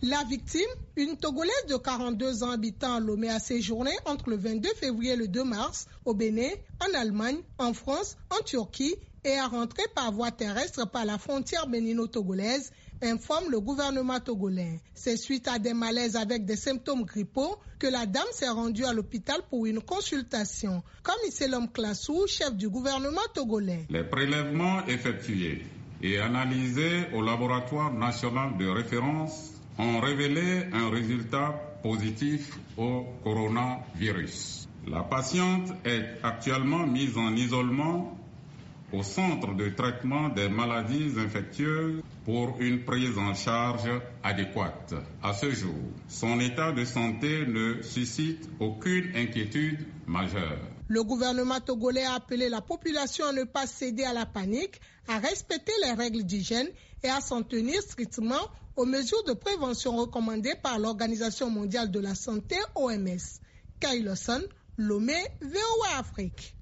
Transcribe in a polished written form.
La victime, une Togolaise de 42 ans habitant à Lomé, a séjourné entre le 22 février et le 2 mars au Bénin, en Allemagne, en France, en Turquie et est rentrée par voie terrestre par la frontière bénino-togolaise, informe le gouvernement togolais. C'est suite à des malaises avec des symptômes grippaux que la dame s'est rendue à l'hôpital pour une consultation. Comme Isselom Klassou, chef du gouvernement togolais. Les prélèvements effectués et analysés au laboratoire national de référence ont révélé un résultat positif au coronavirus. La patiente est actuellement mise en isolement au centre de traitement des maladies infectieuses pour une prise en charge adéquate. À ce jour, son état de santé ne suscite aucune inquiétude majeure. Le gouvernement togolais a appelé la population à ne pas céder à la panique, à respecter les règles d'hygiène et à s'en tenir strictement aux mesures de prévention recommandées par l'Organisation mondiale de la santé, OMS. Kailoson, Lomé, VOA Afrique.